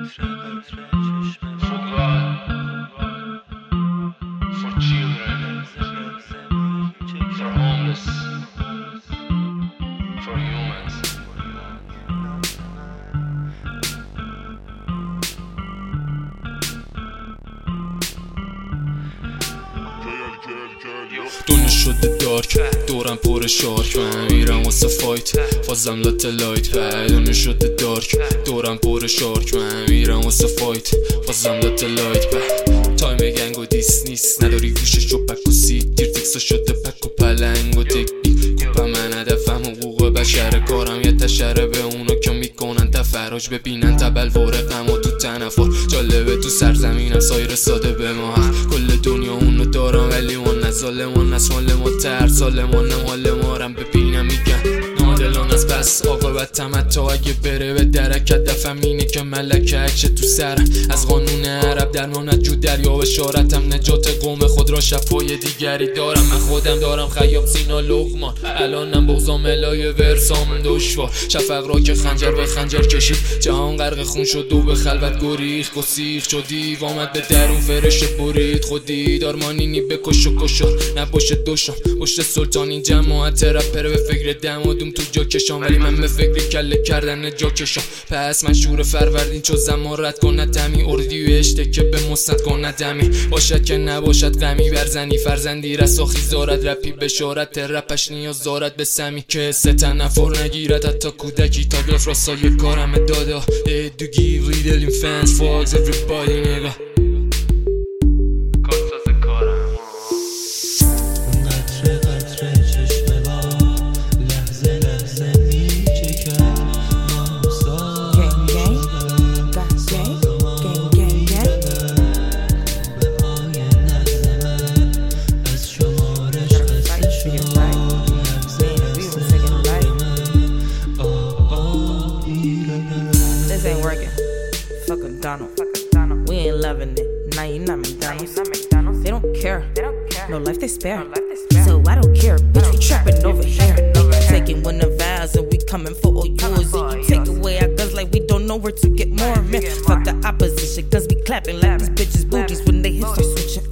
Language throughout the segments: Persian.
For children, for homeless, for humans. دنیا شده دارک، دورم پر شارک، من میرم واسه فایت فازم لات لایت. دنیا شده دارک، دورم پر شارک، من میرم واسه فایت فازم لات لایت. تایم گنگ و دیس نیست، نداری گوشش و پک و سی تیر تکسا شده پک و پلنگ و تکنیک. کوپا من هدفم حقوق بشر، کارم یه تشره به اونا که میکنن تفراج، ببینن تبل ورقم و تو تنفر. جالبه تو سرزمینم سایر ساده به ما حق، کل دنیا اونو دارم ولی اون نظالمان از مال ما تر سالمانم حال مارم ببینم میگن نادلان از بس آقابت تمتا. اگه بره به درک دفم اینه که ملکه اکشه تو سرم از قانون عرب درمانت جو دریا و شارتم نجات قوم خود را شفای دیگری دارم. من خودم دارم خیام سینا لقمان، الانم بغضام الای ورسام دشوار. شفق را که خنجر به خنجر کشید، جهان غرق خون شد و به خلوت گریخ گسیخ شدی آمد به درون فرش برید. خودی دارمانینی بکش و کشار نباشه دوشم پشت سلطان این جماعت رپر به فکر دم و دوم تو جا کشام، ولی من به فکر کله کردن جا کشام. پس من شور فروردین چو زمان رد کن ندمی اردی و اشته که به مستد کن ندمی باشد که نباشد غمی برزنی فرزندی رساخی زارد رپی بشارت رپش نیاز دارد به سمی که ستن نفر نگیرد حتی کودکی تا گرف راستای کارم داده. Do give little fans fucks everybody nigga. This ain't working. Fuck Donald. We ain't loving it. Nah, you not McDonald's. They don't care. No life they spare. So I don't care. Bitch, we trapping over here. Taking winner vows and we coming for all yours. You take away our guns like we don't know where to get more. Man, fuck the opposition. Guns be clapping like these bitches booties when they hit start switching.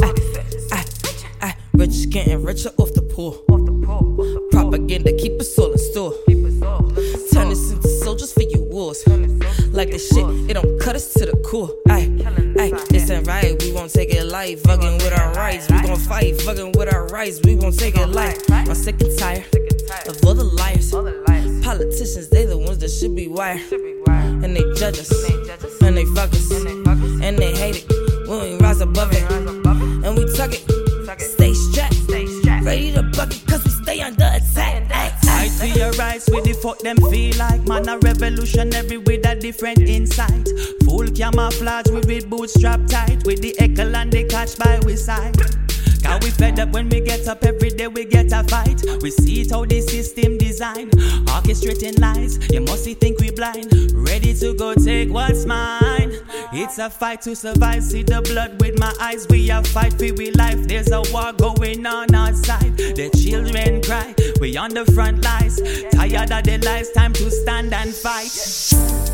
Rich getting richer off the pool. Propaganda keep us all in store. Turn us into soldiers for your wars. Like this shit, it don't cut us to the core. This ain't right, we won't take it light. Fucking with our rights, we gon' fight. Fucking with our rights, we won't take it light. I'm sick and tired of all the liars. Politicians, they the ones that should be wired. And they judge us, and they fuck us, and they hate it when we rise above it. And we tuck it, stay strapped, ready to buck it cause we stay under attack. Fight for your rights with the fuck them feel like. Man a revolutionary with a different insight. Full camouflage with boots strapped tight. With the echo and the catch by we side. Cause we fed up when we get up every day we get a fight. We see it how the system design. Orchestrating lies, you must think we blind. Ready to go take what's mine. It's a fight to survive, see the blood with my eyes. We a fight for we life, there's a war going on outside. The children cry, we on the front lines. Tired of the lies, time to stand and fight.